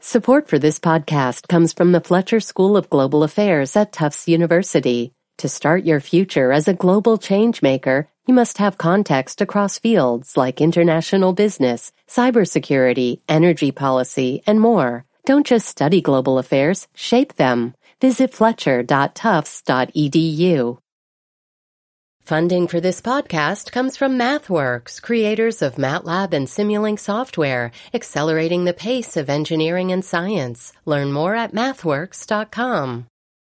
Support for this podcast comes from the Fletcher School of Global Affairs at Tufts University. To start your future as a global changemaker, you must have context across fields like international business, cybersecurity, energy policy, and more. Don't just study global affairs, shape them. Visit fletcher.tufts.edu. Funding for this podcast comes from MathWorks, creators of MATLAB and Simulink software, accelerating the pace of engineering and science. Learn more at mathworks.com.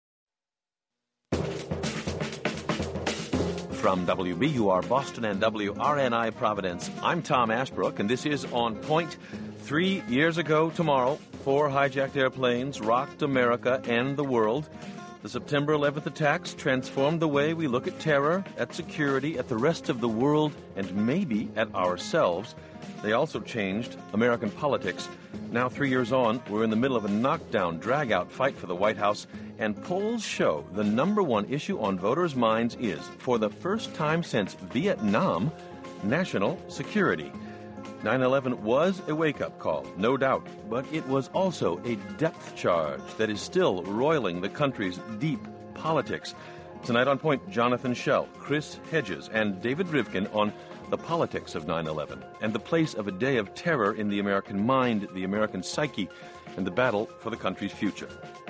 From WBUR Boston and WRNI Providence, I'm Tom Ashbrook, and this is On Point. 3 years ago tomorrow, 4 hijacked airplanes rocked America and the world. The September 11th attacks transformed the way we look at terror, at security, at the rest of the world, and maybe at ourselves. They also changed American politics. Now, 3 years on, we're in the middle of a knockdown, drag-out fight for the White House, and polls show the number one issue on voters' minds is, for the first time since Vietnam, national security. 9/11 was a wake-up call, no doubt, but it was also a depth charge that is still roiling the country's deep politics. Tonight on Point, Jonathan Schell, Chris Hedges, and David Rivkin on the politics of 9/11 and the place of a day of terror in the American mind, the American psyche, and the battle for the country's future.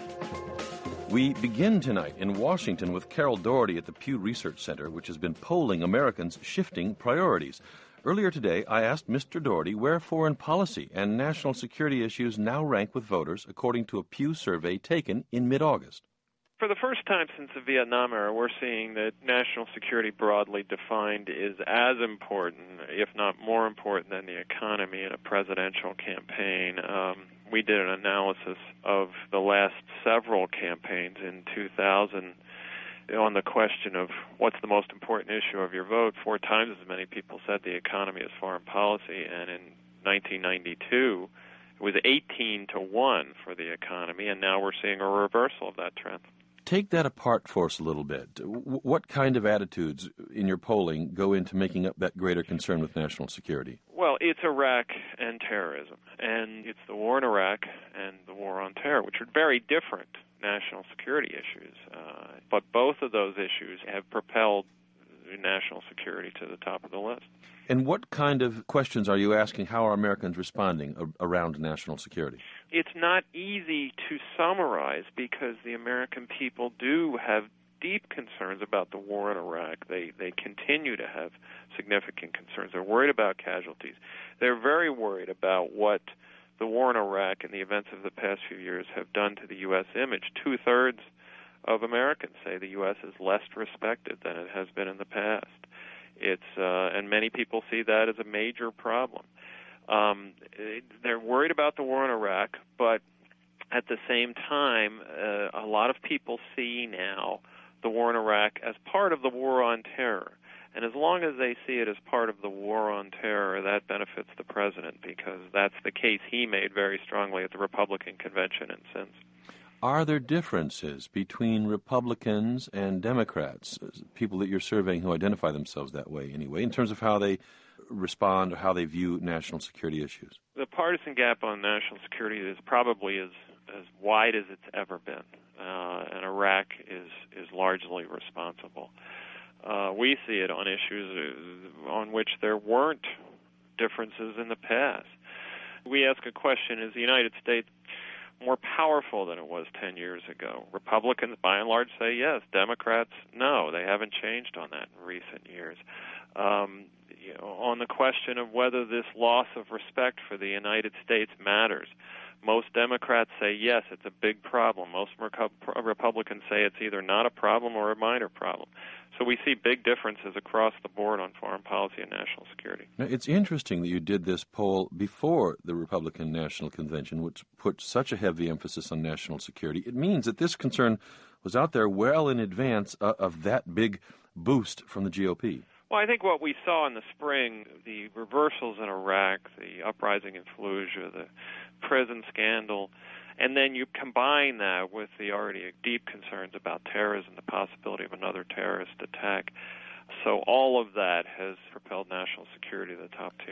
We begin tonight in Washington with Carol Doherty at the Pew Research Center, which has been polling Americans' shifting priorities. Earlier today, I asked Mr. Doherty where foreign policy and national security issues now rank with voters, according to a Pew survey taken in mid-August. For the first time since the Vietnam era, we're seeing that national security broadly defined is as important, if not more important, than the economy in a presidential campaign. We did an analysis of the last several campaigns in 2000 on the question of what's the most important issue of your vote. 4 times as many people said the economy as foreign policy, and in 1992 it was 18-1 for the economy, and now we're seeing a reversal of that trend. Take that apart for us a little bit. What kind of attitudes in your polling go into making up that greater concern with national security? Well, it's Iraq and terrorism, and it's the war in Iraq and the war on terror, which are very different national security issues. But both of those issues have propelled national security to the top of the list. And what kind of questions are you asking? How are Americans responding around national security? It's not easy to summarize because the American people do have deep concerns about the war in Iraq. They continue to have significant concerns. They're worried about casualties. They're very worried about what the war in Iraq and the events of the past few years have done to the U.S. image. 2/3 of Americans say the U.S. is less respected than it has been in the past. And many people see that as a major problem. They're worried about the war in Iraq, but at the same time, a lot of people see now the war in Iraq as part of the war on terror. And as long as they see it as part of the war on terror, that benefits the president because that's the case he made very strongly at the Republican convention and since. Are there differences between Republicans and Democrats, people that you're surveying who identify themselves that way anyway, in terms of how they respond or how they view national security issues? The partisan gap on national security is probably as wide as it's ever been, and Iraq is largely responsible. We see it on issues on which there weren't differences in the past. We ask a question, is the United States more powerful than it was 10 years ago? Republicans, by and large, say yes. Democrats, no. They haven't changed on that in recent years. On the question of whether this loss of respect for the United States matters, most Democrats say yes, it's a big problem. Most Republicans say it's either not a problem or a minor problem. So we see big differences across the board on foreign policy and national security. Now, it's interesting that you did this poll before the Republican National Convention, which put such a heavy emphasis on national security. It means that this concern was out there well in advance of that big boost from the GOP. Well, I think what we saw in the spring, the reversals in Iraq, the uprising in Fallujah, the prison scandal, and then you combine that with the already deep concerns about terrorism, the possibility of another terrorist attack. So all of that has propelled national security to the top tier.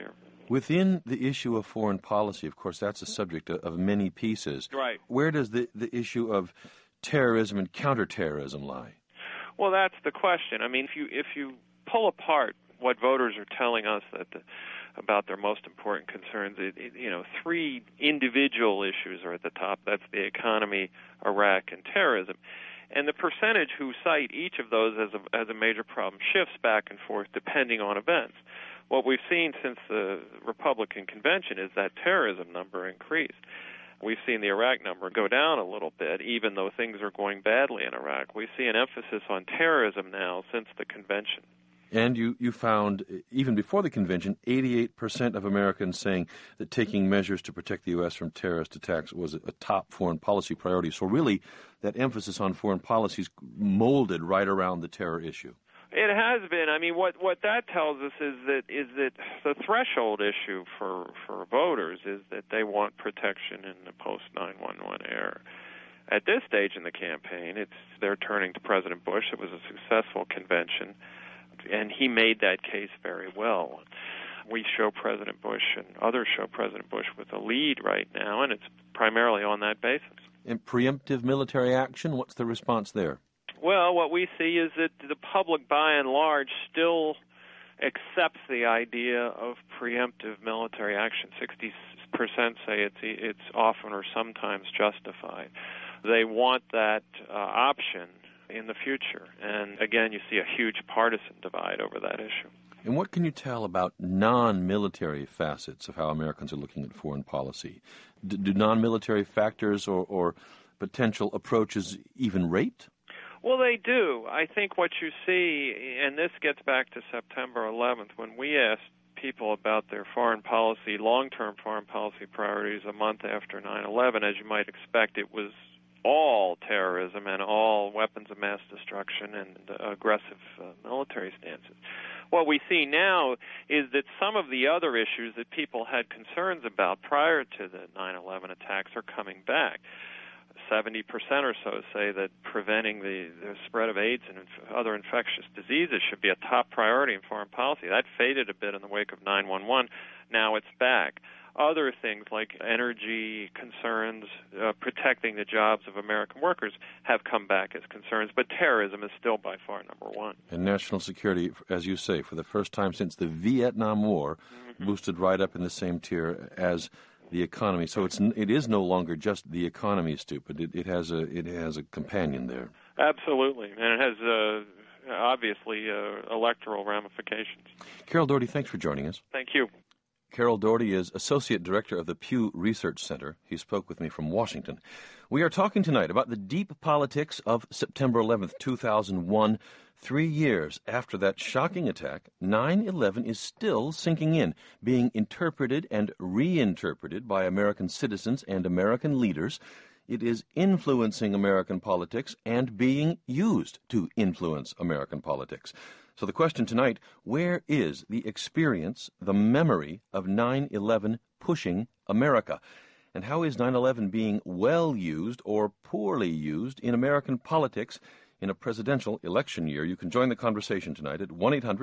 Within the issue of foreign policy, of course, that's a subject of many pieces. Right. Where does the issue of terrorism and counterterrorism lie? Well, that's the question. I mean, if you pull apart what voters are telling us about their most important concerns, three individual issues are at the top. That's the economy, Iraq, and terrorism. And the percentage who cite each of those as a major problem shifts back and forth depending on events. What we've seen since the Republican convention is that terrorism number increased. We've seen the Iraq number go down a little bit, even though things are going badly in Iraq. We see an emphasis on terrorism now since the convention. And you found, even before the convention, 88% of Americans saying that taking measures to protect the U.S. from terrorist attacks was a top foreign policy priority. So really, that emphasis on foreign policy is molded right around the terror issue. It has been. I mean, what that tells us is that the threshold issue for voters is that they want protection in the post 9/11 era. At this stage in the campaign, they're turning to President Bush. It was a successful convention, and he made that case very well. We show President Bush, and others show President Bush with a lead right now, and it's primarily on that basis. And preemptive military action, what's the response there? Well, what we see is that the public, by and large, still accepts the idea of preemptive military action. 60% say it's often or sometimes justified. They want that option in the future. And again, you see a huge partisan divide over that issue. And what can you tell about non-military facets of how Americans are looking at foreign policy? Do non-military factors or potential approaches even rate? Well, they do. I think what you see, and this gets back to September 11th, when we asked people about their foreign policy, long-term foreign policy priorities a month after 9/11, as you might expect, it was all terrorism and all weapons of mass destruction and aggressive military stances. What we see now is that some of the other issues that people had concerns about prior to the 9/11 attacks are coming back. 70% or so say that preventing the spread of AIDS and other infectious diseases should be a top priority in foreign policy. That faded a bit in the wake of 9/11. Now it's back. Other things like energy concerns, protecting the jobs of American workers have come back as concerns, but terrorism is still by far number one. And national security, as you say, for the first time since the Vietnam War, boosted right up in the same tier as the economy. So it is no longer just the economy, stupid. It has a companion there. Absolutely, and it has obviously electoral ramifications. Carol Doherty, thanks for joining us. Thank you. Carol Doherty is Associate Director of the Pew Research Center. He spoke with me from Washington. We are talking tonight about the deep politics of September 11th, 2001. 3 years after that shocking attack, 9/11 is still sinking in, being interpreted and reinterpreted by American citizens and American leaders. It is influencing American politics and being used to influence American politics. So the question tonight, where is the experience, the memory of 9/11 pushing America? And how is 9/11 being well used or poorly used in American politics in a presidential election year? You can join the conversation tonight at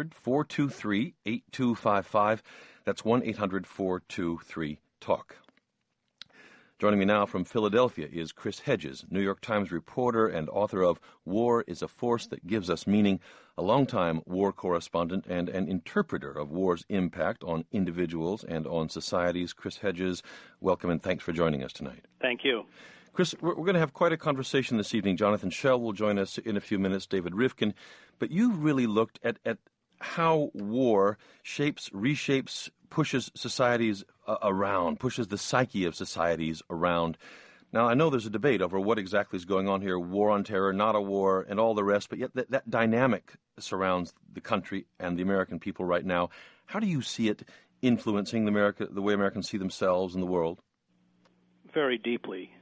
1-800-423-8255. That's 1-800-423-TALK. Joining me now from Philadelphia is Chris Hedges, New York Times reporter and author of War is a Force That Gives Us Meaning, a longtime war correspondent and an interpreter of war's impact on individuals and on societies. Chris Hedges, welcome and thanks for joining us tonight. Thank you. Chris, we're going to have quite a conversation this evening. Jonathan Schell will join us in a few minutes, David Rivkin. But you really looked at how war shapes, reshapes, pushes societies around, pushes the psyche of societies around. Now, I know there's a debate over what exactly is going on here, war on terror, not a war, and all the rest, but yet that dynamic surrounds the country and the American people right now. How do you see it influencing the way Americans see themselves and the world? Very deeply.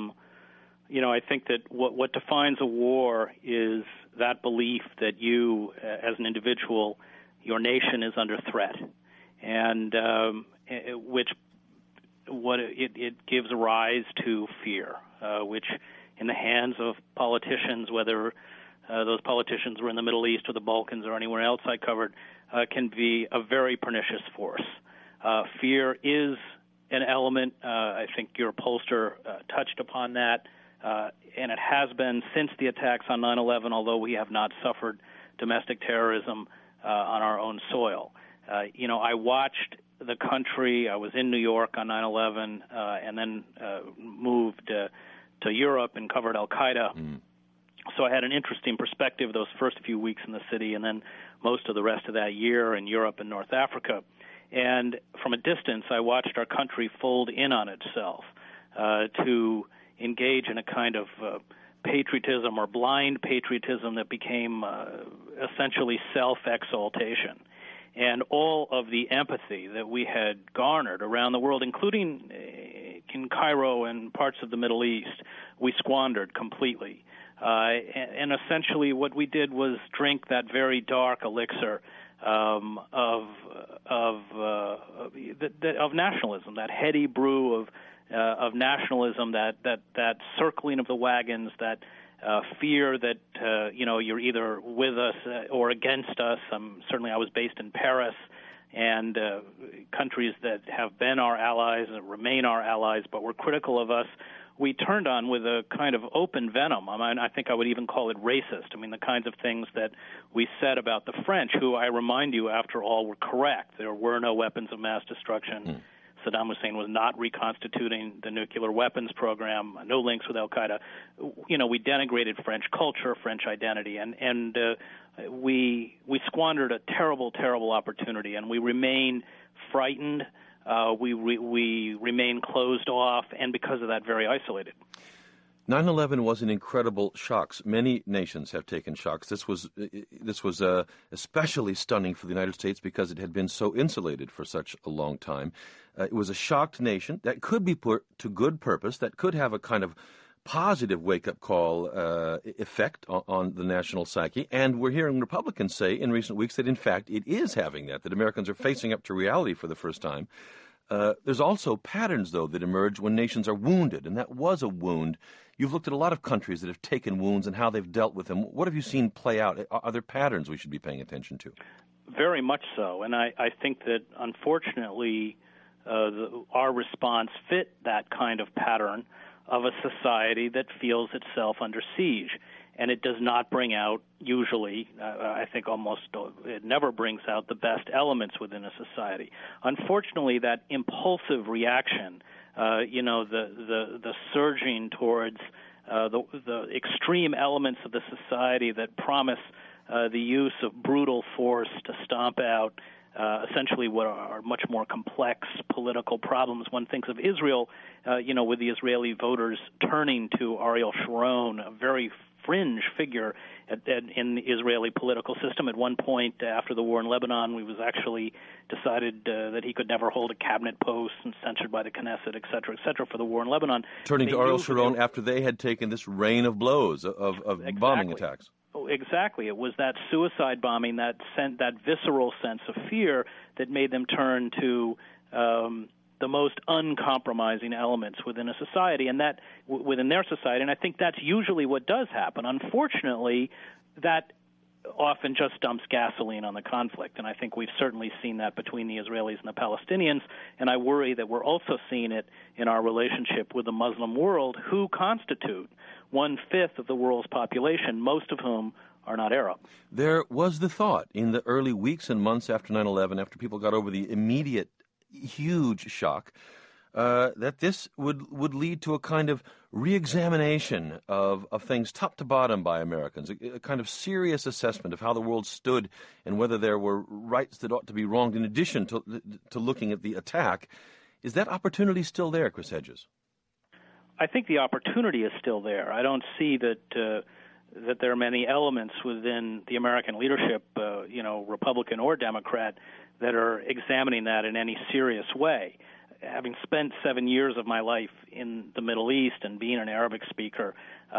I think that what defines a war is that belief that you, as an individual, your nation is under threat, and it gives rise to fear, which in the hands of politicians, whether those politicians were in the Middle East or the Balkans or anywhere else I covered, can be a very pernicious force. Fear is an element. I think your pollster touched upon that, and it has been since the attacks on 9/11, although we have not suffered domestic terrorism on our own soil. I watched the country. I was in New York on 9/11 and then moved to Europe and covered al-Qaeda. So I had an interesting perspective those first few weeks in the city and then most of the rest of that year in Europe and North Africa. And from a distance, I watched our country fold in on itself to engage in a kind of patriotism or blind patriotism that became essentially self-exaltation. And all of the empathy that we had garnered around the world, including in Cairo and parts of the Middle East, we squandered completely. And essentially what we did was drink that very dark elixir of nationalism, that heady brew of nationalism, that circling of the wagons, that fear that you're either with us or against us. Certainly, I was based in Paris, and countries that have been our allies and remain our allies, but were critical of us, we turned on with a kind of open venom. I think I would even call it racist. The kinds of things that we said about the French, who I remind you, after all, were correct. There were no weapons of mass destruction. Saddam Hussein was not reconstituting the nuclear weapons program, no links with al-Qaeda. We denigrated French culture, French identity, and we squandered a terrible, terrible opportunity, and we remain frightened. We remain closed off, and because of that, very isolated. 9/11 was an incredible shock. Many nations have taken shocks. This was especially stunning for the United States because it had been so insulated for such a long time. It was a shocked nation that could be put to good purpose, that could have a kind of positive wake-up call effect on the national psyche. And we're hearing Republicans say in recent weeks that, in fact, it is having that Americans are facing up to reality for the first time. There's also patterns, though, that emerge when nations are wounded, and that was a wound. You've looked at a lot of countries that have taken wounds and how they've dealt with them. What have you seen play out? Are there patterns we should be paying attention to? Very much so, and I think that, unfortunately, our response fit that kind of pattern of a society that feels itself under siege. And it does not bring out, usually, I think almost it never brings out the best elements within a society. Unfortunately, that impulsive reaction, the surging towards the extreme elements of the society that promise the use of brutal force to stomp out essentially what are much more complex political problems. One thinks of Israel, with the Israeli voters turning to Ariel Sharon, a very fringe figure in the Israeli political system. At one point, after the war in Lebanon, it was actually decided that he could never hold a cabinet post and censored by the Knesset, et cetera, for the war in Lebanon. Turning to Ariel Sharon after they had taken this rain of blows of bombing attacks. Exactly. It was that suicide bombing, that visceral sense of fear that made them turn to the most uncompromising elements within a society, and that within their society. And I think that's usually what does happen. Unfortunately, that often just dumps gasoline on the conflict, and I think we've certainly seen that between the Israelis and the Palestinians, and I worry that we're also seeing it in our relationship with the Muslim world, who constitute 1/5 of the world's population, most of whom are not Arab. There was the thought in the early weeks and months after 9/11, after people got over the immediate huge shock, that this would lead to a kind of re-examination of things top to bottom by Americans, a kind of serious assessment of how the world stood and whether there were rights that ought to be wronged in addition to looking at the attack. Is that opportunity still there, Chris Hedges? I think the opportunity is still there. I don't see that there are many elements within the American leadership, Republican or Democrat, that are examining that in any serious way. Having spent 7 years of my life in the Middle East and being an Arabic speaker,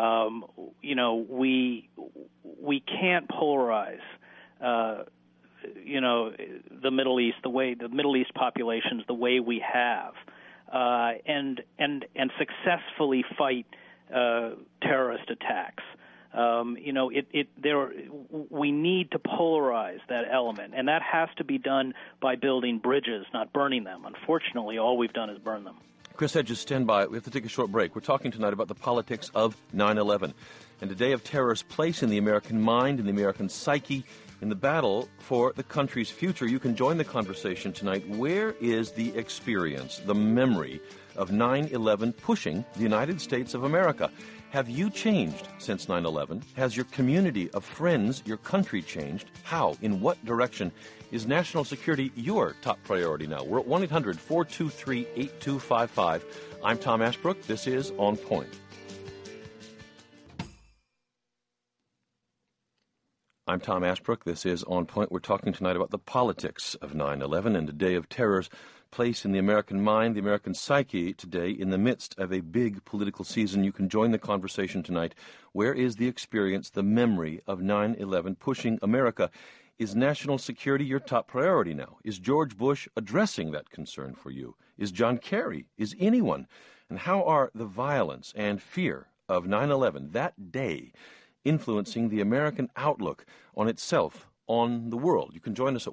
we can't polarize, the Middle East, the Middle East populations the way we have, and successfully fight terrorist attacks. We need to polarize that element, and that has to be done by building bridges, not burning them. Unfortunately, all we've done is burn them. Chris Hedges, stand by. We have to take a short break. We're talking tonight about the politics of 9/11 and a day of terror's place in the American mind, in the American psyche, in the battle for the country's future. You can join the conversation tonight. Where is the experience, the memory of 9/11 pushing the United States of America? Have you changed since 9/11? Has your community of friends, your country changed? How? In what direction? Is national security your top priority now? We're at 1-800-423-8255. I'm Tom Ashbrook. This is On Point. I'm Tom Ashbrook. This is On Point. We're talking tonight about the politics of 9/11 and a day of terror's place in the American mind, the American psyche today in the midst of a big political season. You can join the conversation tonight. Where is the experience, the memory of 9/11 pushing America? Is national security your top priority now? Is George Bush addressing that concern for you? Is John Kerry? Is anyone? And how are the violence and fear of 9/11, that day, influencing the American outlook on itself, on the world? You can join us at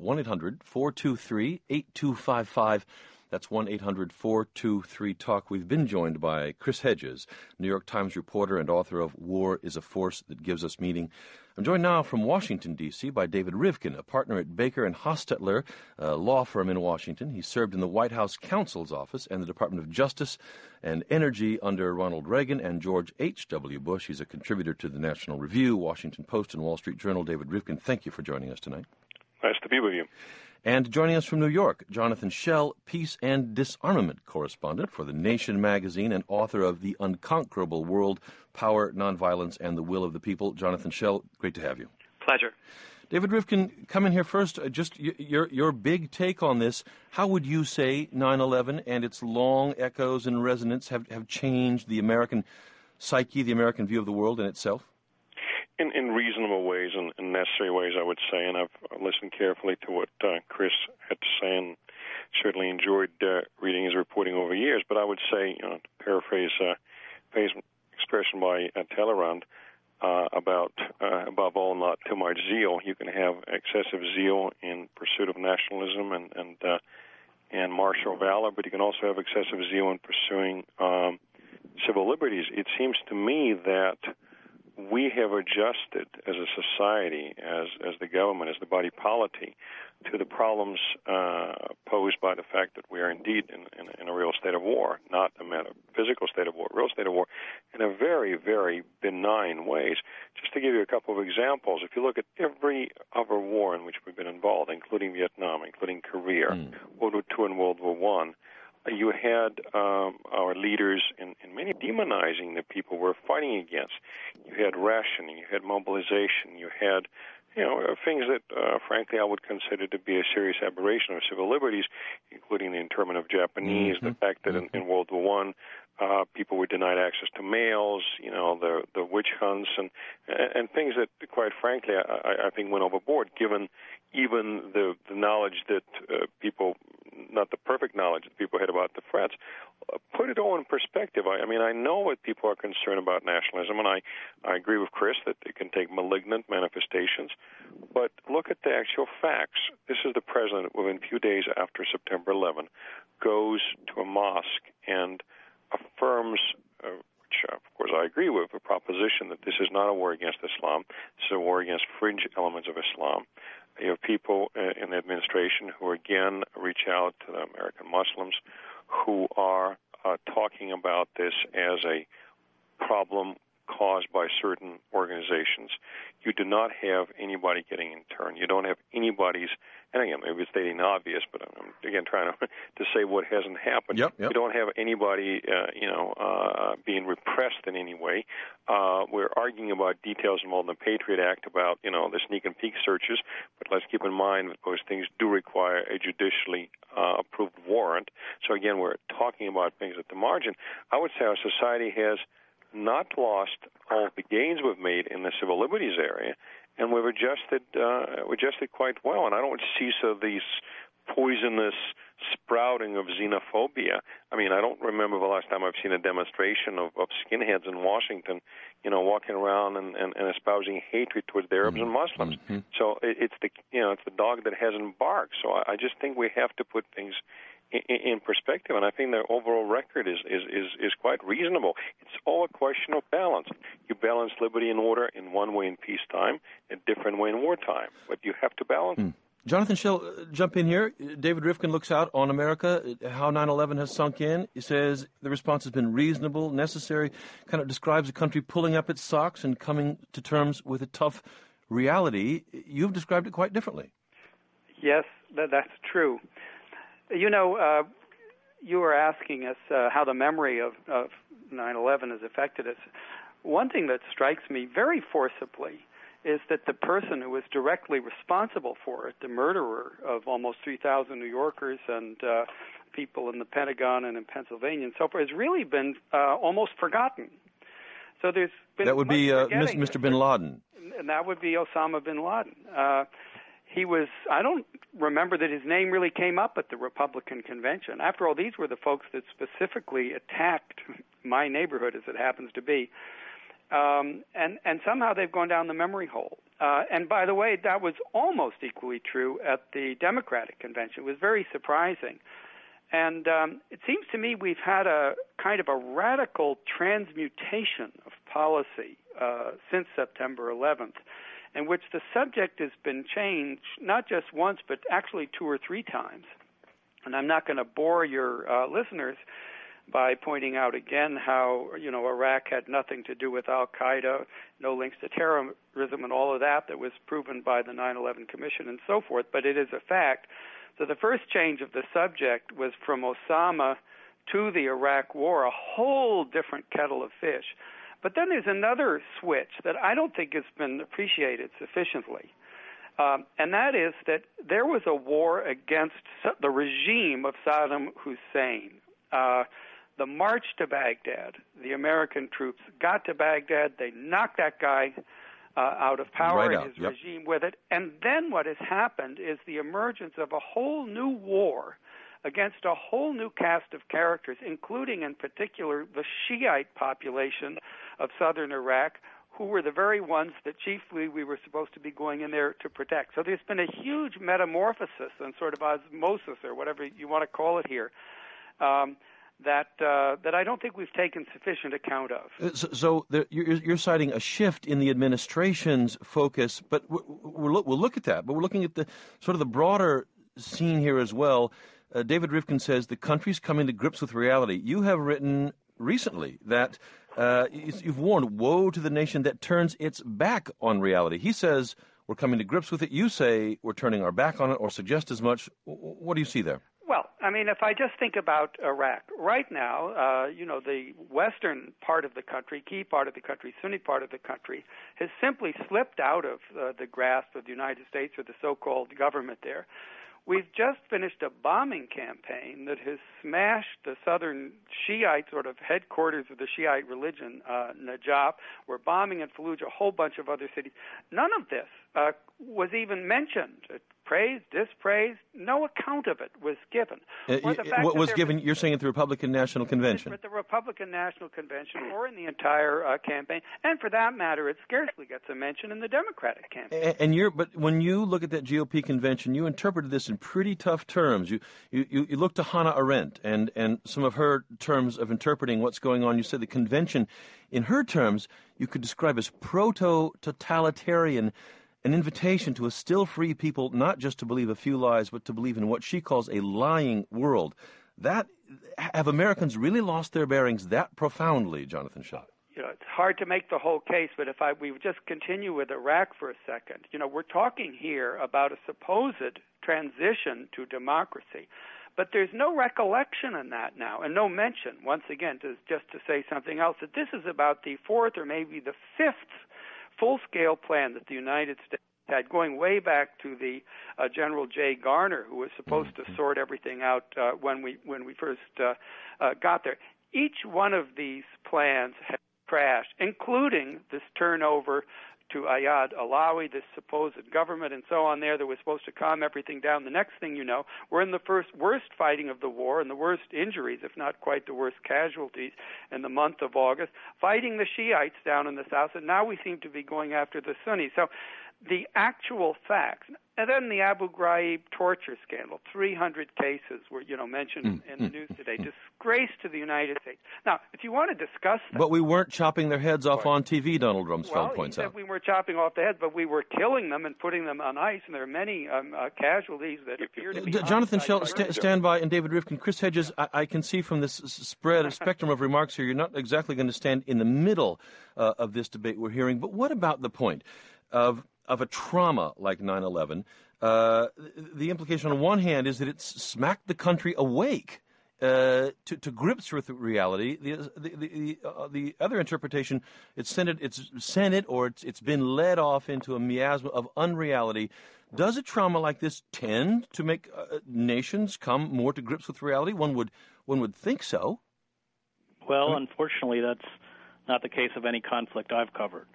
1-800-423-8255. That's 1-800-423-TALK. We've been joined by Chris Hedges, New York Times reporter and author of War is a Force That Gives Us Meaning. I'm joined now from Washington, D.C. by David Rivkin, a partner at Baker & Hostetler, a law firm in Washington. He served in the White House Counsel's Office and the Department of Justice and Energy under Ronald Reagan and George H.W. Bush. He's a contributor to the National Review, Washington Post, and Wall Street Journal. David Rivkin, thank you for joining us tonight. Nice to be with you. And joining us from New York, Jonathan Schell, peace and disarmament correspondent for The Nation magazine and author of The Unconquerable World, Power, Nonviolence, and the Will of the People. Jonathan Schell, great to have you. Pleasure. David Rivkin, come in here first. Just your big take on this. How would you say 9/11 and its long echoes and resonance have changed the American psyche, the American view of the world in itself? In reasonable ways and necessary ways, I would say, and I've listened carefully to what Chris had to say and certainly enjoyed reading his reporting over years. But I would say, to paraphrase expression by Talleyrand about above all, not too much zeal. You can have excessive zeal in pursuit of nationalism and martial valor, but you can also have excessive zeal in pursuing civil liberties. It seems to me that we have adjusted as a society, as the government, as the body politic, to the problems posed by the fact that we are indeed in a real state of war, not a metaphysical state of war, real state of war, in a very, very benign ways. Just to give you a couple of examples, if you look at every other war in which we've been involved, including Vietnam, including Korea, World War II and World War I, you had our leaders in many demonizing the people we're fighting against. You had rationing, you had mobilization, you had things that, frankly, I would consider to be a serious aberration of civil liberties, including the internment of Japanese, the fact that in World War I, people were denied access to mails, the witch hunts, and things that, quite frankly, I think went overboard, given even the knowledge that people, not the perfect knowledge that people had about the threats. Put it all in perspective. I mean, I know what people are concerned about nationalism, and I agree with Chris that it can take malignant manifestations, but look at the actual facts. This is the president, within a few days after September 11, goes to a mosque and affirms, which of course I agree with, a proposition that this is not a war against Islam, this is a war against fringe elements of Islam. You have people in the administration who again reach out to the American Muslims who are talking about this as a problem caused by certain organizations. You do not have anybody getting interned. You don't have anybody's, and again, maybe it's stating obvious, but I'm again trying to say what hasn't happened. Yep. You don't have anybody, being repressed in any way. We're arguing about details involved in the Patriot Act about, the sneak and peek searches, but let's keep in mind that those things do require a judicially approved warrant. So again, we're talking about things at the margin. I would say our society has not lost all of the gains we've made in the civil liberties area, and we've adjusted quite well. And I don't see these poisonous sprouting of xenophobia. I mean, I don't remember the last time I've seen a demonstration of skinheads in Washington, walking around and espousing hatred towards the Arabs and Muslims. Mm-hmm. So it's the dog that hasn't barked. So I just think we have to put things in perspective, and I think the overall record is quite reasonable. It's all a question of balance. You balance liberty and order in one way in peacetime, a different way in wartime, but you have to balance. Jonathan Schell, jump in here. David Rivkin looks out on America, how 9/11 has sunk in. He says the response has been reasonable, necessary, kind of describes a country pulling up its socks and coming to terms with a tough reality. You've described it quite differently. Yes, that's true. You were asking us how the memory of 9/11 has affected us. One thing that strikes me very forcibly is that the person who was directly responsible for it, the murderer of almost 3,000 New Yorkers and people in the Pentagon and in Pennsylvania and so forth, has really been almost forgotten. So there's been that would be Mr. Bin Laden. And that would be Osama bin Laden. I don't remember that his name really came up at the Republican convention. After all, these were the folks that specifically attacked my neighborhood, as it happens to be. And somehow they've gone down the memory hole. And by the way, that was almost equally true at the Democratic convention. It was very surprising. And it seems to me we've had a kind of a radical transmutation of policy since September 11th, in which the subject has been changed not just once, but actually 2 or 3 times. And I'm not going to bore your listeners by pointing out again how, Iraq had nothing to do with al-Qaeda, no links to terrorism and all of that was proven by the 9/11 Commission and so forth, but it is a fact. So the first change of the subject was from Osama to the Iraq War, a whole different kettle of fish. But then there's another switch that I don't think has been appreciated sufficiently, and that is that there was a war against the regime of Saddam Hussein. The march to Baghdad, the American troops got to Baghdad, they knocked that guy out of power and his regime with it, and then what has happened is the emergence of a whole new war against a whole new cast of characters, including in particular the Shiite population of southern Iraq, who were the very ones that chiefly we were supposed to be going in there to protect. So there's been a huge metamorphosis and sort of osmosis, or whatever you want to call it here, that I don't think we've taken sufficient account of. So you're citing a shift in the administration's focus, but we'll look at that. But we're looking at the sort of the broader scene here as well. David Rivkin says the country's coming to grips with reality. You have written recently that you've warned, woe to the nation that turns its back on reality. He says we're coming to grips with it. You say we're turning our back on it, or suggest as much. What do you see there? Well, I mean, if I just think about Iraq, right now, the western part of the country, key part of the country, Sunni part of the country, has simply slipped out of the grasp of the United States or the so-called government there. We've just finished a bombing campaign that has smashed the southern Shiite sort of headquarters of the Shiite religion, Najaf. We're bombing in Fallujah, a whole bunch of other cities. None of this was even mentioned. Praised, dispraised, no account of it was given. What was given, you're saying, at the Republican National Convention? At the Republican National Convention or in the entire campaign. And for that matter, it scarcely gets a mention in the Democratic campaign. But when you look at that GOP convention, you interpreted this in pretty tough terms. You look to Hannah Arendt and some of her terms of interpreting what's going on. You said the convention, in her terms, you could describe as proto-totalitarian, an invitation to a still free people not just to believe a few lies, but to believe in what she calls a lying world. Have Americans really lost their bearings that profoundly, Jonathan Schell? It's hard to make the whole case, but if we would just continue with Iraq for a second, we're talking here about a supposed transition to democracy. But there's no recollection in that now, and no mention, once again, just to say something else, that this is about the 4th or maybe the 5th full-scale plan that the United States had, going way back to the General J. Garner, who was supposed to sort everything out when we first got there. Each one of these plans had crashed, including this turnover to Ayad Alawi, this supposed government and so on there that was supposed to calm everything down. The next thing you know, we're in the worst fighting of the war and the worst injuries, if not quite the worst casualties, in the month of August, fighting the Shiites down in the south, and now we seem to be going after the Sunnis. So the actual facts, and then the Abu Ghraib torture scandal, 300 cases were, mentioned in the news today. Disgrace to the United States. Now, if you want to discuss that... But we weren't chopping their heads off on TV, Donald Rumsfeld points out. We were chopping off the heads, but we were killing them and putting them on ice, and there are many casualties that appear to be... Jonathan Schell, stand by, and David Rivkin. Chris Hedges, I can see from this spectrum of remarks here, you're not exactly going to stand in the middle of this debate we're hearing, but what about the point of a trauma like 9/11, the implication on one hand is that it's smacked the country awake to grips with reality. The other interpretation, it's sent it, or it's been led off into a miasma of unreality. Does a trauma like this tend to make nations come more to grips with reality? One would think so. Well, unfortunately, that's not the case of any conflict I've covered.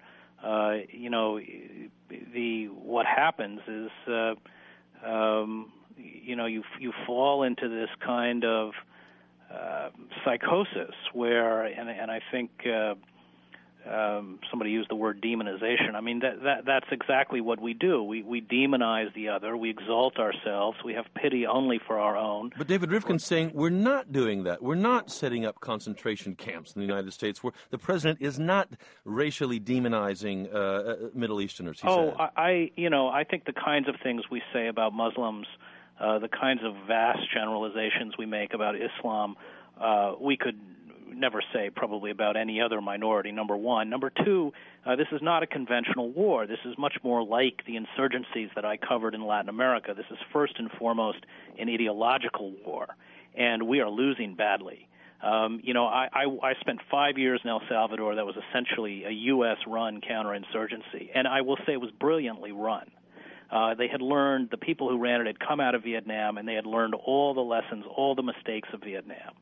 What happens is, you fall into this kind of psychosis where, and I think somebody used the word demonization. I mean, that's exactly what we do. We demonize the other. We exalt ourselves. We have pity only for our own. But David Rivkin's saying we're not doing that. We're not setting up concentration camps in the United States where the president is not racially demonizing Middle Easterners, he said. I think the kinds of things we say about Muslims, the kinds of vast generalizations we make about Islam, we could never say probably about any other minority, number one. Number two, this is not a conventional war. This is much more like the insurgencies that I covered in Latin America. This is first and foremost an ideological war, and we are losing badly. I spent 5 years in El Salvador. That was essentially a U.S.-run counterinsurgency, and I will say it was brilliantly run. They had learned, the people who ran it had come out of Vietnam, and they had learned all the lessons, all the mistakes of Vietnam.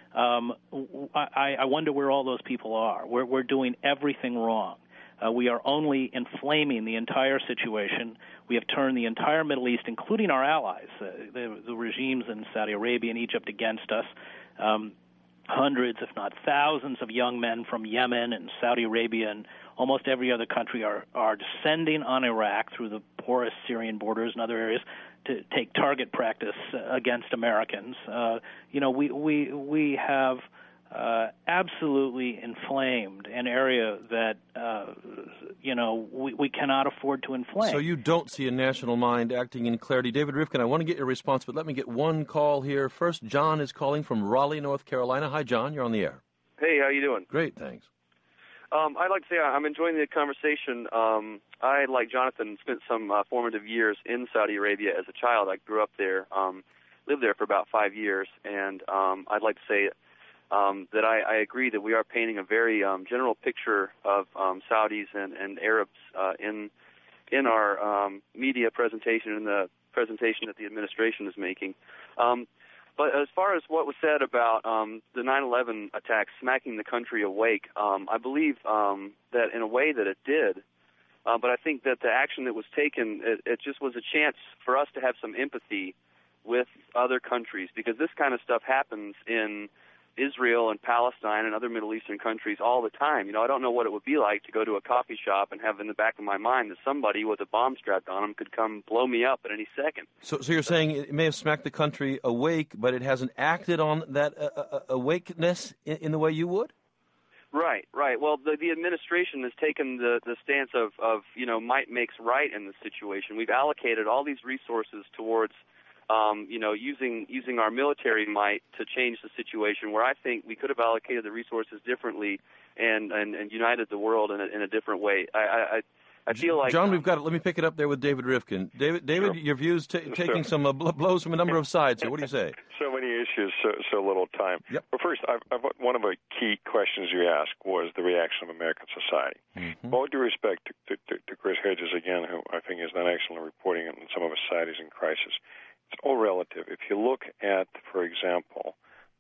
I wonder where all those people are. We're doing everything wrong. We are only inflaming the entire situation. We have turned the entire Middle East, including our allies, the regimes in Saudi Arabia and Egypt, against us. Hundreds, if not thousands, of young men from Yemen and Saudi Arabia and almost every other country are descending on Iraq through the porous Syrian borders and other areas to take target practice against Americans. We have absolutely inflamed an area that we cannot afford to inflame. So you don't see a national mind acting in clarity. David Rivkin, I want to get your response, but let me get one call here. First, John is calling from Raleigh, North Carolina. Hi, John. You're on the air. Hey, how you doing? Great, thanks. I'd like to say I'm enjoying the conversation. I, like Jonathan, spent some formative years in Saudi Arabia as a child. I grew up there, lived there for about 5 years, and I'd like to say that I agree that we are painting a very general picture of Saudis and Arabs in our media presentation and the presentation that the administration is making. But as far as what was said about the 9/11 attacks smacking the country awake, I believe that in a way that it did. But I think that the action that was taken, it just was a chance for us to have some empathy with other countries, because this kind of stuff happens in Israel and Palestine and other Middle Eastern countries all the time. I don't know what it would be like to go to a coffee shop and have in the back of my mind that somebody with a bomb strapped on them could come blow me up at any second. So you're saying it may have smacked the country awake, but it hasn't acted on that awakeness in the way you would? Right. Well, the administration has taken the stance of might makes right in this situation. We've allocated all these resources towards using our military might to change the situation, where I think we could have allocated the resources differently and united the world in a different way. I feel like John, we've got it. Let me pick it up there with David Rivkin. David, sure. Your views taking some blows from a number of sides here. What do you say? So many issues, so little time. Yep. Well, first, one of the key questions you asked was the reaction of American society. Mm-hmm. All due respect to Chris Hedges, again, who I think has done excellent reporting on some of the societies in crisis, it's all relative. If you look at, for example,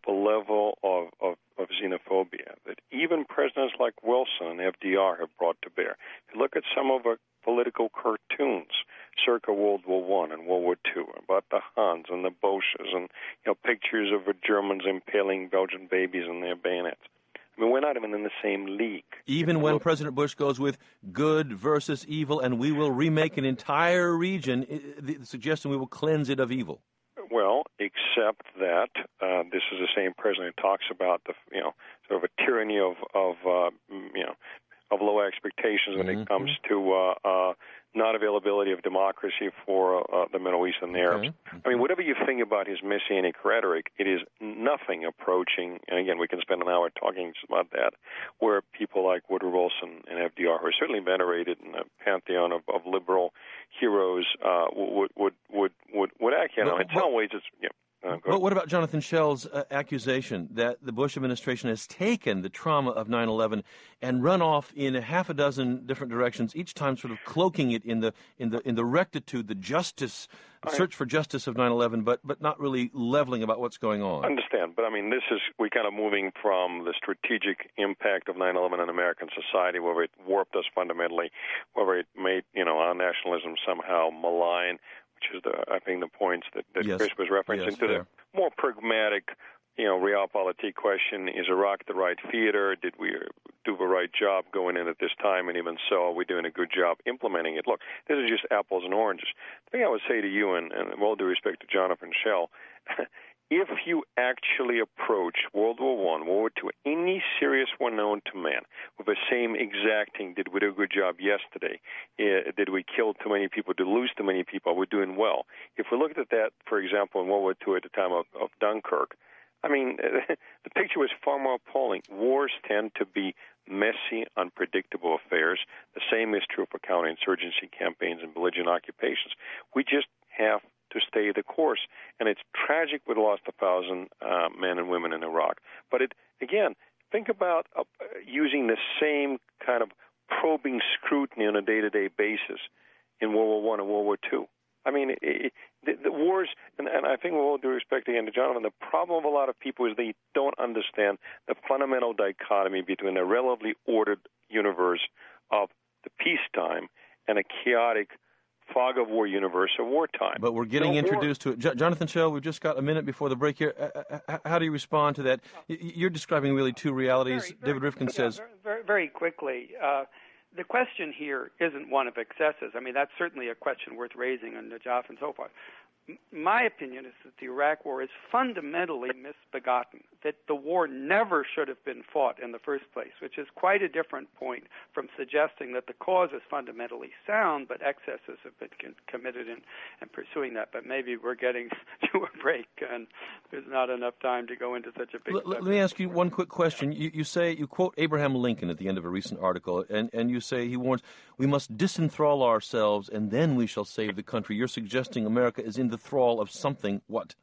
the level of xenophobia that even presidents like Wilson and FDR have brought to bear. If you look at some of our political cartoons circa World War I and World War II about the Huns and the Boches and pictures of the Germans impaling Belgian babies in their bayonets. I mean, we're not even in the same league. Even when President Bush goes with good versus evil, and we will remake an entire region, the suggestion we will cleanse it of evil. Well, except that this is the same president who talks about the sort of a tyranny of low expectations when it comes to not availability of democracy for the Middle East and the Arabs. I mean, whatever you think about his messianic rhetoric, it is nothing approaching, and again, we can spend an hour talking about that, where people like Woodrow Wilson and FDR, who are certainly venerated in the pantheon of liberal heroes, would act. In some ways, it's But what about Jonathan Schell's accusation that the Bush administration has taken the trauma of 9/11 and run off in a half a dozen different directions, each time sort of cloaking it in the rectitude, the justice, search for justice of 9/11, but not really leveling about what's going on? I understand, but I mean, we're kind of moving from the strategic impact of 9/11 in American society, where it warped us fundamentally, where it made our nationalism somehow malign, which is I think the points that yes. Chris was referencing, to the more pragmatic, realpolitik question: is Iraq the right theater? Did we do the right job going in at this time? And even so, are we doing a good job implementing it? Look, this is just apples and oranges. The thing I would say to you, and with all due respect to Jonathan Schell, if you actually approach World War I, World War II, any serious one known to man, with the same exacting, did we do a good job yesterday? Did we kill too many people? Did we lose too many people? Are we doing well? If we looked at that, for example, in World War II at the time of Dunkirk, I mean, the picture was far more appalling. Wars tend to be messy, unpredictable affairs. The same is true for counterinsurgency campaigns and belligerent occupations. We just have to stay the course. And it's tragic we lost 1,000 men and women in Iraq. But again, think about using the same kind of probing scrutiny on a day-to-day basis in World War I and World War II. I mean, the wars, and I think with all due respect again to Jonathan, the problem of a lot of people is they don't understand the fundamental dichotomy between a relatively ordered universe of the peacetime and a chaotic fog of war universe of wartime. But we're getting introduced to it. Jonathan Schell, we've just got a minute before the break here. How do you respond to that? You're describing really two realities. David Rifkin says... Very quickly, the question here isn't one of excesses. I mean, that's certainly a question worth raising on Najaf and so forth. My opinion is that the Iraq War is fundamentally misbegotten, that the war never should have been fought in the first place, which is quite a different point from suggesting that the cause is fundamentally sound, but excesses have been committed in pursuing that. But maybe we're getting to a break, and there's not enough time to go into such a big subject. Let me ask you one quick question. You quote Abraham Lincoln at the end of a recent article, and you say, he warns, we must disenthrall ourselves, and then we shall save the country. You're suggesting America is in the thrall of something. What?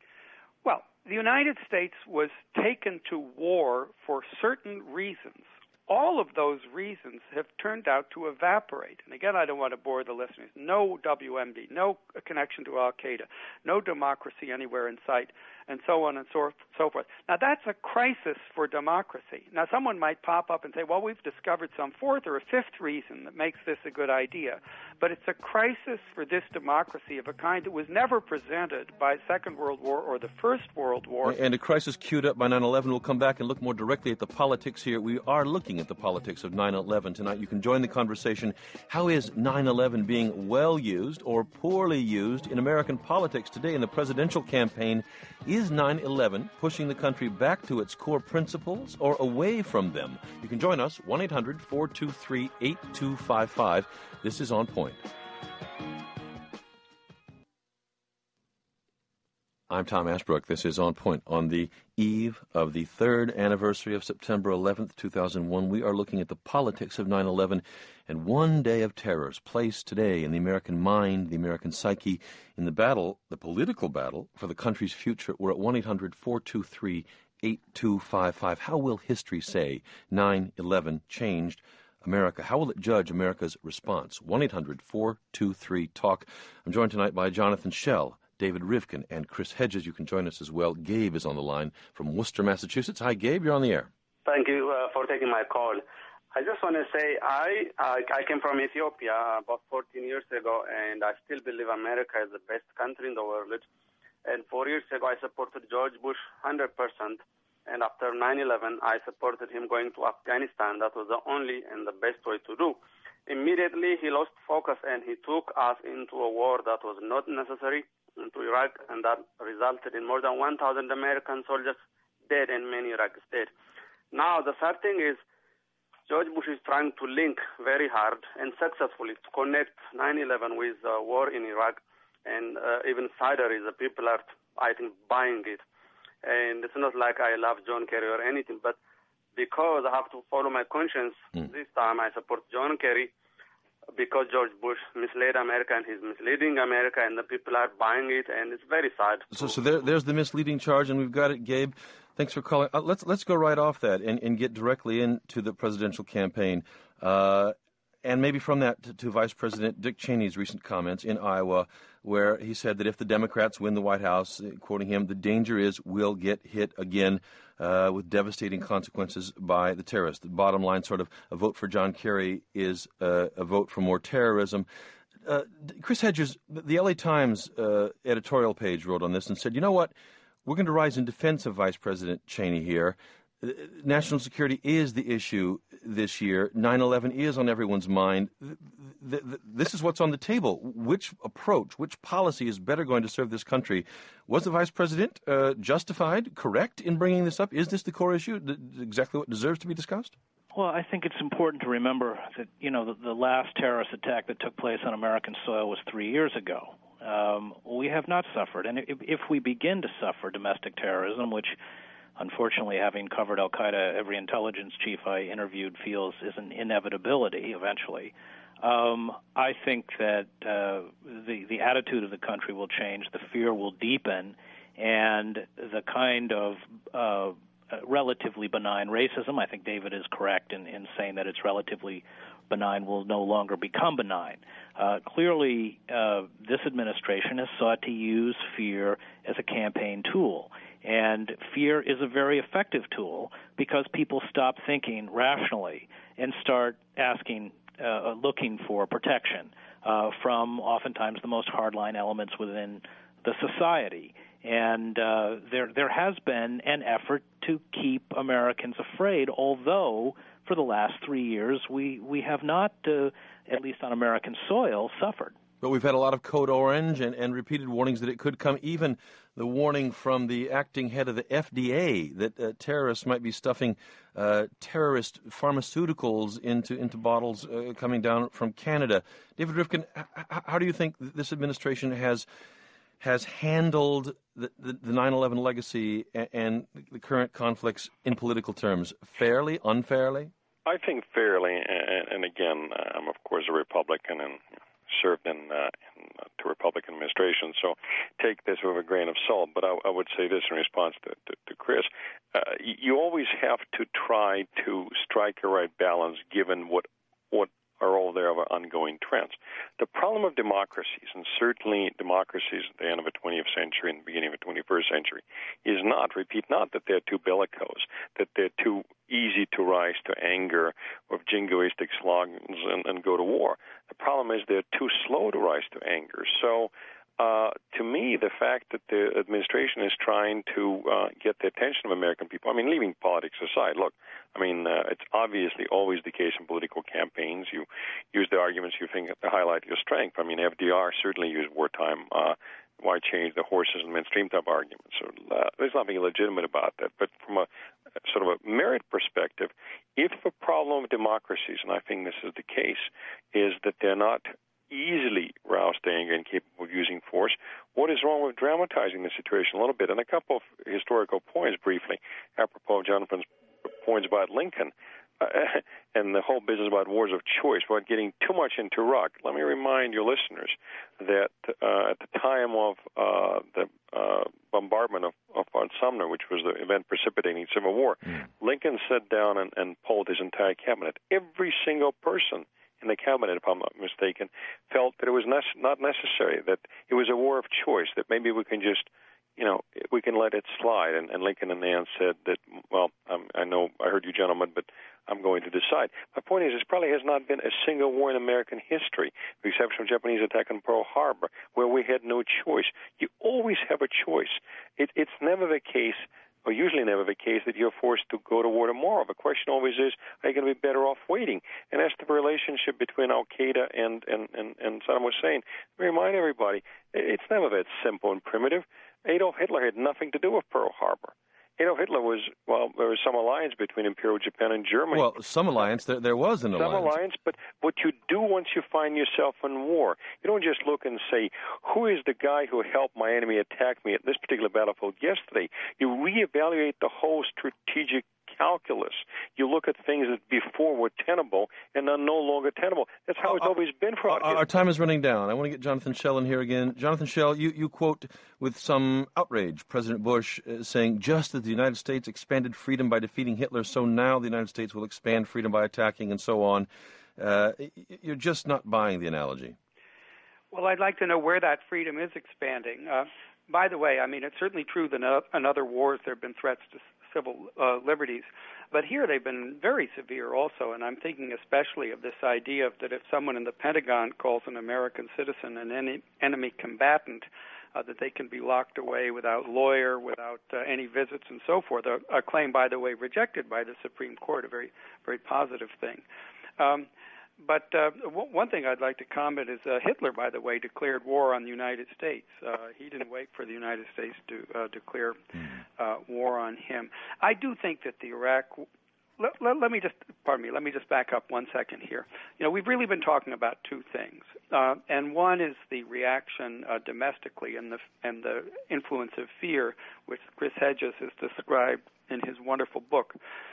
Well, the United States was taken to war for certain reasons. All of those reasons have turned out to evaporate. And again, I don't want to bore the listeners. No WMD, no connection to Al-Qaeda, no democracy anywhere in sight, and so on and so forth. Now, that's a crisis for democracy. Now, someone might pop up and say, well, we've discovered some fourth or a fifth reason that makes this a good idea. But it's a crisis for this democracy of a kind that was never presented by the Second World War or the First World War. And a crisis queued up by 9/11. We'll come back and look more directly at the politics here. We are looking at the politics of 9/11 tonight. You can join the conversation. How is 9/11 being well used or poorly used in American politics today in the presidential campaign? Is 9/11 pushing the country back to its core principles or away from them? You can join us, 1-800-423-8255. This is On Point. I'm Tom Ashbrook. This is On Point. On the eve of the third anniversary of September 11th, 2001, we are looking at the politics of 9/11 and one day of terror's place today in the American mind, the American psyche, in the battle, the political battle for the country's future. We're at 1-800-423-8255. How will history say 9/11 changed America? How will it judge America's response? 1-800-423-TALK. I'm joined tonight by Jonathan Schell, David Rivkin and Chris Hedges. You can join us as well. Gabe is on the line from Worcester, Massachusetts. Hi, Gabe. You're on the air. Thank you for taking my call. I just want to say I came from Ethiopia about 14 years ago, and I still believe America is the best country in the world. And 4 years ago, I supported George Bush 100%. And after 9/11, I supported him going to Afghanistan. That was the only and the best way to do. Immediately, he lost focus, and he took us into a war that was not necessary into Iraq, and that resulted in more than 1,000 American soldiers dead and many Iraqis dead. Now, the third thing is George Bush is trying to link very hard and successfully to connect 9/11 with the war in Iraq, and even cider is the people are, I think, buying it. And it's not like I love John Kerry or anything, but because I have to follow my conscience, this time I support John Kerry because George Bush misled America and he's misleading America, and the people are buying it, and it's very sad. So there's the misleading charge, and we've got it, Gabe. Thanks for calling. Let's go right off that and get directly into the presidential campaign. And maybe from that to Vice President Dick Cheney's recent comments in Iowa, where he said that if the Democrats win the White House, quoting him, the danger is we'll get hit again with devastating consequences by the terrorists. The bottom line, sort of, a vote for John Kerry is a vote for more terrorism. Chris Hedges, the LA Times editorial page wrote on this and said, you know what, we're going to rise in defense of Vice President Cheney here. National security is the issue this year. 9/11 is on everyone's mind. This is what's on the table. Which approach, which policy is better going to serve this country? Was the Vice President justified, correct in bringing this up? Is this the core issue, exactly what deserves to be discussed? Well, I think it's important to remember that, the last terrorist attack that took place on American soil was 3 years ago. We have not suffered. And if we begin to suffer domestic terrorism, which unfortunately, having covered al-Qaeda, every intelligence chief I interviewed feels is an inevitability eventually. I think that the attitude of the country will change, the fear will deepen, and the kind of relatively benign racism, I think David is correct in saying that it's relatively benign, will no longer become benign. Clearly, this administration has sought to use fear as a campaign tool. And fear is a very effective tool because people stop thinking rationally and start looking for protection from oftentimes the most hardline elements within the society. And there has been an effort to keep Americans afraid, although for the last 3 years we have not, at least on American soil, suffered. But we've had a lot of code orange and repeated warnings that it could come, even the warning from the acting head of the FDA that terrorists might be stuffing terrorist pharmaceuticals into bottles coming down from Canada. David Rivkin, how do you think this administration has handled the 9/11 legacy and the current conflicts in political terms? Fairly, unfairly? I think fairly, and again, I'm of course a Republican and served in two Republican administrations, so take this with a grain of salt. But I would say this in response to Chris. You always have to try to strike a right balance given what are all there of ongoing trends. The problem of democracies, and certainly democracies at the end of the 20th century and the beginning of the 21st century, is not that they're too bellicose, that they're too easy to rise to anger with jingoistic slogans and go to war. The problem is they're too slow to rise to anger. So to me, the fact that the administration is trying to get the attention of American people, leaving politics aside, look, it's obviously always the case in political campaigns. You use the arguments you think to highlight your strength. FDR certainly used wartime. Why change the horses and mainstream type arguments? So there's nothing illegitimate about that. But from a sort of a merit perspective, if the problem of democracies, and I think this is the case, is that they're not easily roused to anger and capable of using force, what is wrong with dramatizing the situation a little bit? And a couple of historical points briefly, apropos of Jonathan's points about Lincoln and the whole business about wars of choice, about getting too much into Iraq. Let me remind your listeners that at the time of the bombardment of Fort Sumner, which was the event precipitating Civil War, Lincoln sat down and polled his entire cabinet. Every single person in the cabinet, if I'm not mistaken, felt that it was not necessary, that it was a war of choice, that maybe we can just, we can let it slide. And Lincoln and Nance said that, well, I know I heard you gentlemen, but I'm going to decide. My point is, this probably has not been a single war in American history, with the exception of Japanese attack on Pearl Harbor, where we had no choice. You always have a choice. It's never the case, or usually never the case, that you're forced to go to war tomorrow. The question always is, are you going to be better off waiting? And as to the relationship between Al-Qaeda and Saddam Hussein, let me remind everybody, it's never that simple and primitive. Adolf Hitler had nothing to do with Pearl Harbor. Adolf Hitler was, there was some alliance between Imperial Japan and Germany. Well, some alliance, there was an alliance. Some alliance, but what you do once you find yourself in war, you don't just look and say, who is the guy who helped my enemy attack me at this particular battlefield yesterday? You reevaluate the whole strategic calculus. You look at things that before were tenable and are no longer tenable. That's how it's always been for us. Our time is running down. I want to get Jonathan Schell in here again. Jonathan Schell, you quote with some outrage President Bush saying, just as the United States expanded freedom by defeating Hitler, so now the United States will expand freedom by attacking, and so on. You're just not buying the analogy. Well, I'd like to know where that freedom is expanding. By the way, I mean, it's certainly true that in other wars there have been threats to civil liberties, but here they've been very severe also, and I'm thinking especially of this idea that if someone in the Pentagon calls an American citizen an enemy combatant, that they can be locked away without lawyer, without any visits and so forth, a claim, by the way, rejected by the Supreme Court, a very, very positive thing. But one thing I'd like to comment is Hitler, by the way, declared war on the United States. He didn't wait for the United States to declare war on him. I do think that the Iraq. Let me just back up 1 second here. We've really been talking about two things, and one is the reaction domestically and the influence of fear, which Chris Hedges has described in his wonderful book.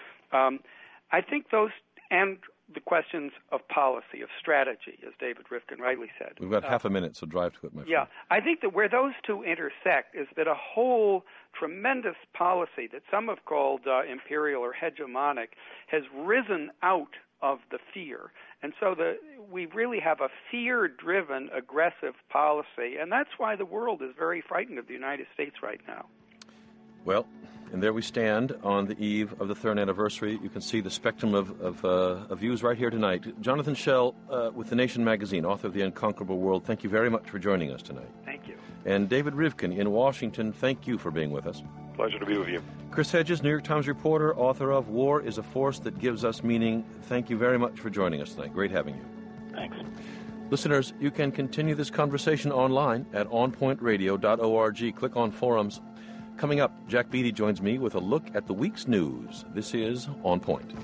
I think those and the questions of policy, of strategy, as David Rifkin rightly said. We've got half a minute, so drive to it, my friend. Yeah, I think that where those two intersect is that a whole tremendous policy that some have called imperial or hegemonic has risen out of the fear. And so we really have a fear-driven, aggressive policy, and that's why the world is very frightened of the United States right now. Well, and there we stand on the eve of the third anniversary. You can see the spectrum of views right here tonight. Jonathan Schell with The Nation magazine, author of The Unconquerable World, thank you very much for joining us tonight. Thank you. And David Rivkin in Washington, thank you for being with us. Pleasure to be with you. Chris Hedges, New York Times reporter, author of War is a Force That Gives Us Meaning. Thank you very much for joining us tonight. Great having you. Thanks. Listeners, you can continue this conversation online at onpointradio.org. Click on forums. Coming up, Jack Beatty joins me with a look at the week's news. This is On Point.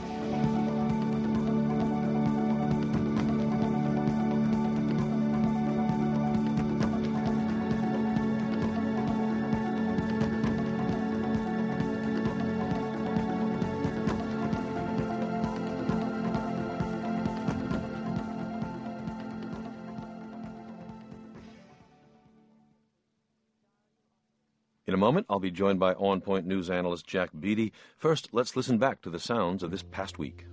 In a moment, I'll be joined by On Point news analyst Jack Beatty. First, let's listen back to the sounds of this past week.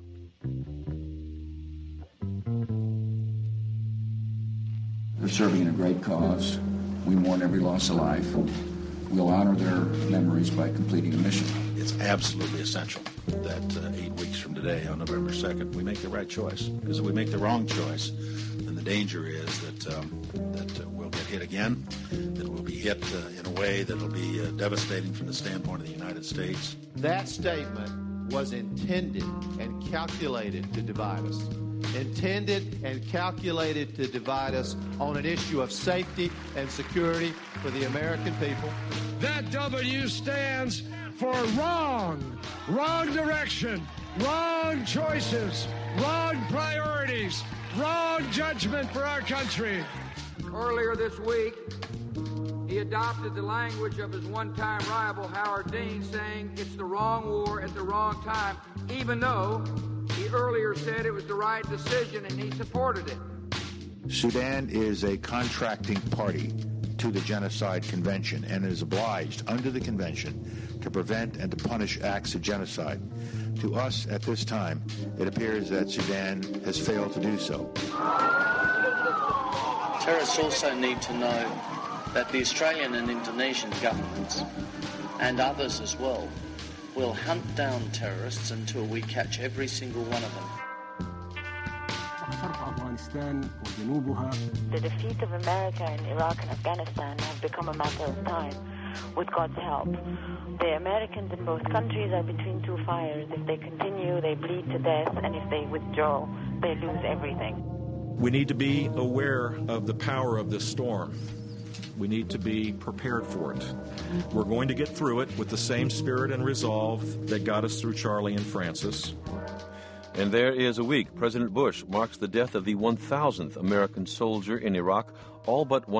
They're serving in a great cause. We mourn every loss of life. We'll honor their memories by completing a mission. It's absolutely essential that 8 weeks from today, on November 2nd, we make the right choice. Because if we make the wrong choice, then the danger is that we'll get hit again, that we'll be hit in a way that will be devastating from the standpoint of the United States. That statement was intended and calculated to divide us. Intended and calculated to divide us on an issue of safety and security for the American people. That W stands for wrong direction, wrong choices, wrong priorities, wrong judgment for our country. Earlier this week, he adopted the language of his one-time rival, Howard Dean, saying it's the wrong war at the wrong time, even though he earlier said it was the right decision and he supported it. Sudan is a contracting party to the Genocide Convention and is obliged under the convention to prevent and to punish acts of genocide. To us, at this time, it appears that Sudan has failed to do so. Terrorists also need to know that the Australian and Indonesian governments, and others as well, will hunt down terrorists until we catch every single one of them. The defeat of America in Iraq and Afghanistan has become a matter of time, with God's help. The Americans in both countries are between two fires. If they continue, they bleed to death, and if they withdraw, they lose everything. We need to be aware of the power of this storm. We need to be prepared for it. We're going to get through it with the same spirit and resolve that got us through Charlie and Francis. And there is a week. President Bush marks the death of the 1,000th American soldier in Iraq. All but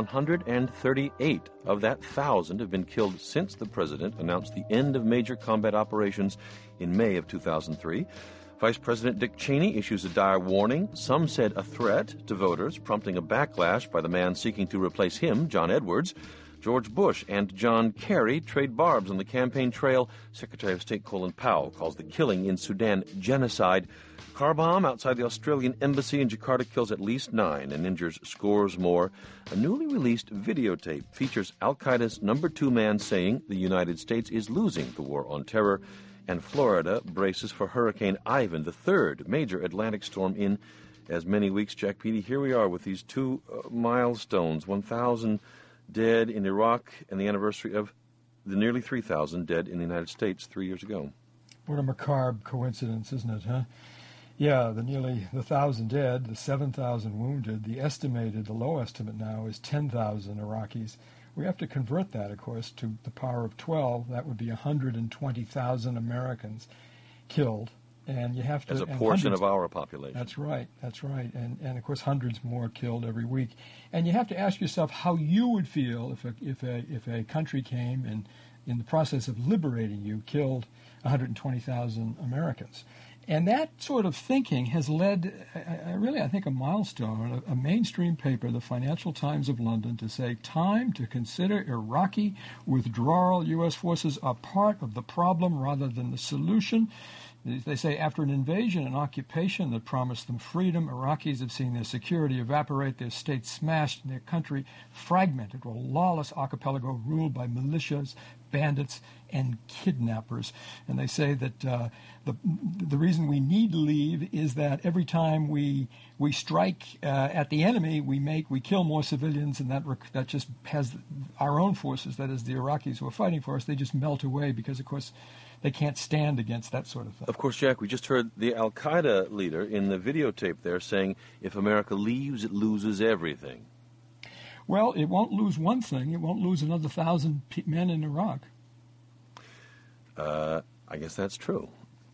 138 of that 1,000 have been killed since the president announced the end of major combat operations in May of 2003. Vice President Dick Cheney issues a dire warning, some said a threat, to voters, prompting a backlash by the man seeking to replace him, John Edwards. George Bush and John Kerry trade barbs on the campaign trail. Secretary of State Colin Powell calls the killing in Sudan genocide. Car bomb outside the Australian embassy in Jakarta kills at least 9 and injures scores more. A newly released videotape features al-Qaeda's number 2 man saying the United States is losing the war on terror. And Florida braces for Hurricane Ivan, the third major Atlantic storm in as many weeks. Jack Petey, here we are with these 2 milestones, 1,000 dead in Iraq and the anniversary of the nearly 3,000 dead in the United States 3 years ago. What a macabre coincidence, isn't it, huh? Yeah, the 1,000 dead, the 7,000 wounded, the low estimate now is 10,000 Iraqis. We have to convert that, of course, to the power of 12. That would be 120,000 Americans killed. And you have to... As a portion of our population. That's right. And of course, hundreds more killed every week. And you have to ask yourself how you would feel if a country came and, in the process of liberating you, killed 120,000 Americans. And that sort of thinking has led, really, I think, a milestone, a mainstream paper, the Financial Times of London, to say, time to consider Iraqi withdrawal. U.S. forces are part of the problem rather than the solution. They say, after an invasion and occupation that promised them freedom, Iraqis have seen their security evaporate, their state smashed, and their country fragmented, a lawless archipelago ruled by militias, bandits, and kidnappers. And they say that the reason we need to leave is that every time we strike at the enemy, we kill more civilians, and that just has our own forces, that is the Iraqis who are fighting for us, they just melt away because, of course, they can't stand against that sort of thing. Of course, Jack, we just heard the al-Qaeda leader in the videotape there saying, if America leaves, it loses everything. Well, it won't lose one thing. It won't lose another 1,000 men in Iraq. I guess that's true.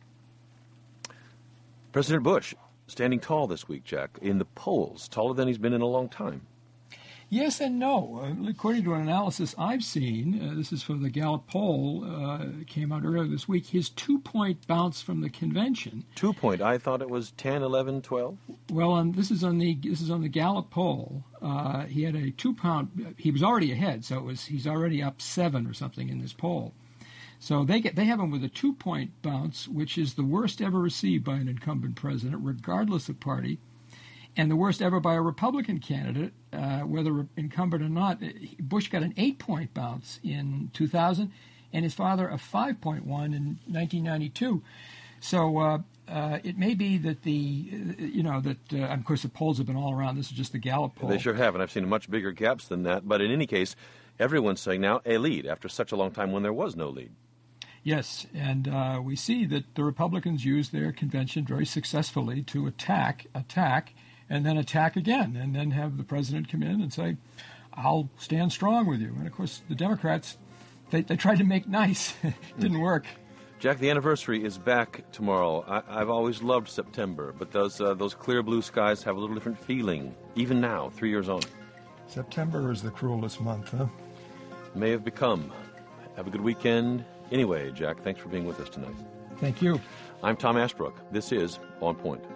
President Bush standing tall this week, Jack, in the polls, taller than he's been in a long time. Yes and no. According to an analysis I've seen, this is from the Gallup poll, came out earlier this week, his 2-point bounce from the convention. 2-point? I thought it was 10, 11, 12. Well, this is on the Gallup poll. He had a 2-pound. He was already ahead, so he's already up 7 or something in this poll. So they have him with a 2-point bounce, which is the worst ever received by an incumbent president, regardless of party. And the worst ever by a Republican candidate, whether incumbent or not. Bush got an 8-point bounce in 2000, and his father a 5.1 in 1992. So it may be that of course the polls have been all around. This is just the Gallup poll. They sure have, and I've seen much bigger gaps than that. But in any case, everyone's saying now a lead after such a long time when there was no lead. Yes, and we see that the Republicans used their convention very successfully to attack, and then attack again, and then have the president come in and say, I'll stand strong with you. And, of course, the Democrats, they tried to make nice. It didn't work. Jack, the anniversary is back tomorrow. I've always loved September, but those clear blue skies have a little different feeling, even now, 3 years on. September is the cruelest month, huh? May have become. Have a good weekend. Anyway, Jack, thanks for being with us tonight. Thank you. I'm Tom Ashbrook. This is On Point.